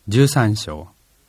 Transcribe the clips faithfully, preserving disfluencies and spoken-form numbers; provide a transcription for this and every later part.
じゅうさん章。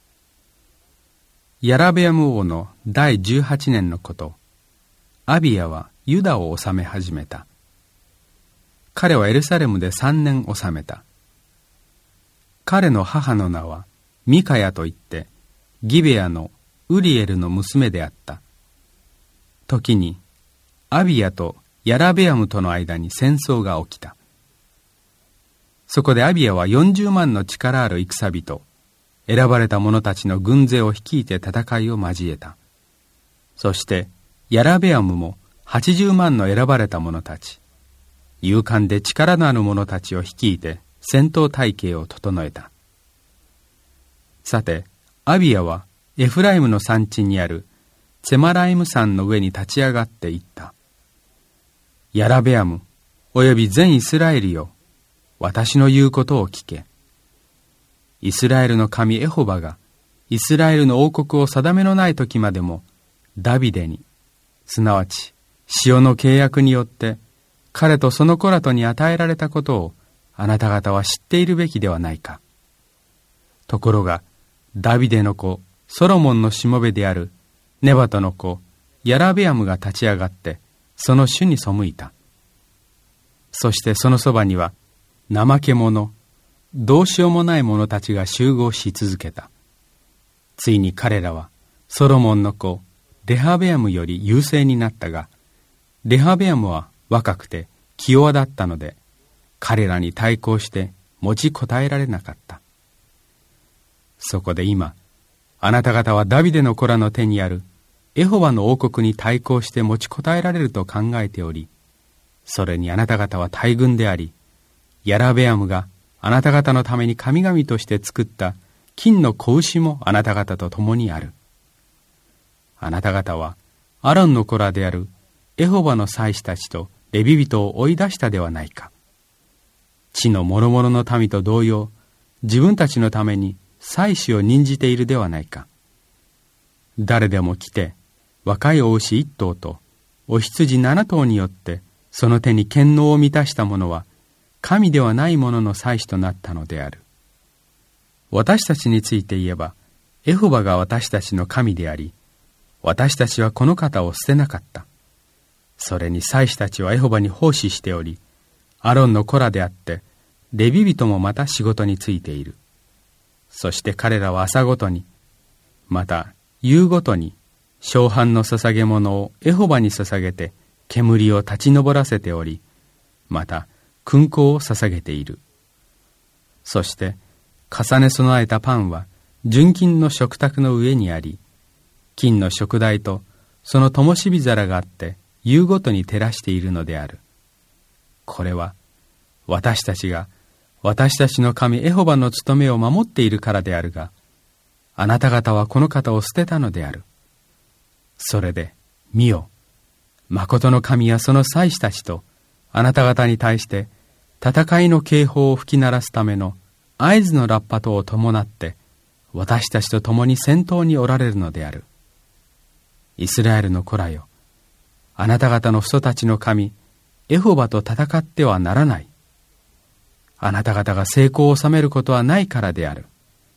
ヤラベアム王のだいじゅうはちねんのこと、アビヤはユダを治め始めた。彼はエルサレムでさんねん治めた。彼の母の名はミカヤといって、ギベアのウリエルの娘であった。時にアビヤとヤラベアムとの間に戦争が起きた。そこでアビヤはよんじゅうまんの力ある戦人、選ばれた者たちの軍勢を率いて戦いを交えた。そしてヤラベアムもはちじゅうまんの選ばれた者たち、勇敢で力のある者たちを率いて戦闘隊形を整えた。さて、アビヤはエフライムの山地にあるツェマライム山の上に立ち上がっていった。ヤラベアム、および全イスラエルよ、私の言うことを聞け。イスラエルの神エホバがイスラエルの王国を定めのない時までもダビデに、すなわち塩の契約によって彼とその子らとに与えられたことをあなた方は知っているべきではないか。ところがダビデの子ソロモンのしもべであるネバトの子ヤラベアムが立ち上がってその主に背いた。そしてそのそばには怠け者、どうしようもない者たちが集合し続けた。ついに彼らはソロモンの子レハベアムより優勢になったが、レハベアムは若くて気弱だったので、彼らに対抗して持ちこたえられなかった。そこで今、あなた方はダビデの子らの手にあるエホバの王国に対抗して持ちこたえられると考えており、それにあなた方は大軍であり、ヤラベアムがあなた方のために神々として作った金の子牛もあなた方と共にある。あなた方はアロンの子らであるエホバの祭司たちとレビ人を追い出したではないか。地の諸々の民と同様、自分たちのために祭司を任じているではないか。誰でも来て若いお牛一頭とお羊七頭によってその手に権能を満たした者は神ではない者の祭司となったのである。私たちについて言えば、エホバが私たちの神であり、私たちはこの方を捨てなかった。それに祭司たちはエホバに奉仕しており、アロンの子らであって、レビ人もまた仕事についている。そして彼らは朝ごとに、また夕ごとに、小飯の捧げ物をエホバに捧げて、煙を立ち上らせており、また、勲功を捧げている。そして重ね備えたパンは純金の食卓の上にあり、金の食台とその灯火皿があって夕ごとに照らしているのである。これは私たちが私たちの神エホバの務めを守っているからであるが、あなた方はこの方を捨てたのである。それで見よ、誠の神やその祭司たちとあなた方に対して戦いの警報を吹き鳴らすための合図のラッパ等を伴って私たちと共に戦闘におられるのである。イスラエルの子らよ、あなた方の父祖たちの神エホバと戦ってはならない。あなた方が成功を収めることはないからである。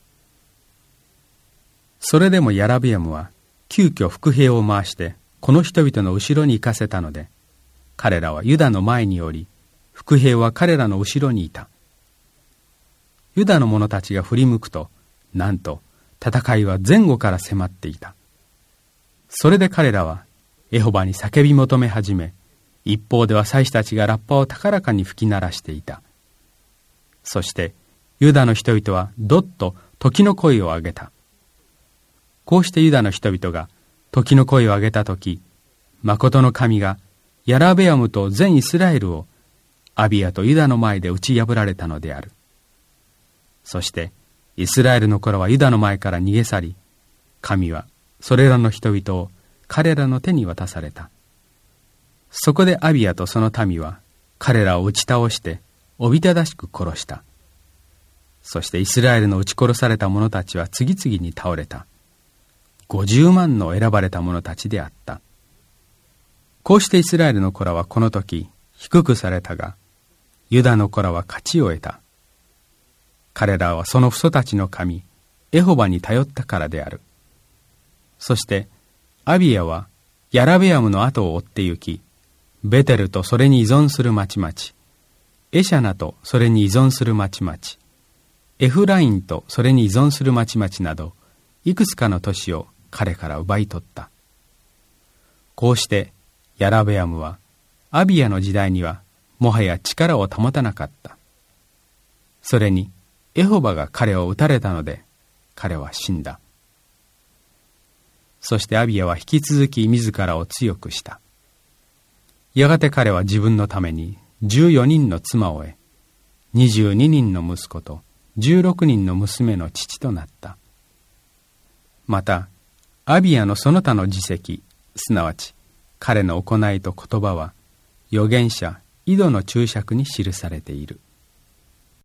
それでもヤラベアムは急遽伏兵を回してこの人々の後ろに行かせたので、彼らはユダの前におり、伏兵は彼らの後ろにいた。ユダの者たちが振り向くと、なんと戦いは前後から迫っていた。それで彼らはエホバに叫び求め始め、一方では祭司たちがラッパを高らかに吹き鳴らしていた。そしてユダの人々はどっと時の声を上げた。こうしてユダの人々が時の声を上げたとき、誠の神がヤラベアムと全イスラエルをアビヤとユダの前で打ち破られたのである。そしてイスラエルの子らはユダの前から逃げ去り、神はそれらの人々を彼らの手に渡された。そこでアビヤとその民は彼らを打ち倒しておびただしく殺した。そしてイスラエルの撃ち殺された者たちは次々に倒れた。ごじゅうまんの選ばれた者たちであった。こうしてイスラエルの子らはこの時低くされたが、ユダの子らは勝ちを得た。彼らはその父祖たちの神エホバに頼ったからである。そしてアビヤはヤラベアムの後を追って行き、ベテルとそれに依存する町々、エシャナとそれに依存する町々、エフラインとそれに依存する町々など、いくつかの都市を彼から奪い取った。こうしてヤラベアムはアビヤの時代にはもはや力を保たなかった。それにエホバが彼を撃たれたので、彼は死んだ。そしてアビヤは引き続き自らを強くした。やがて彼は自分のためにじゅうよにんの妻を得、にじゅうににんの息子とじゅうろくにんの娘の父となった。またアビヤのその他の事績、すなわち彼の行いと言葉は預言者イドの注釈に記されている。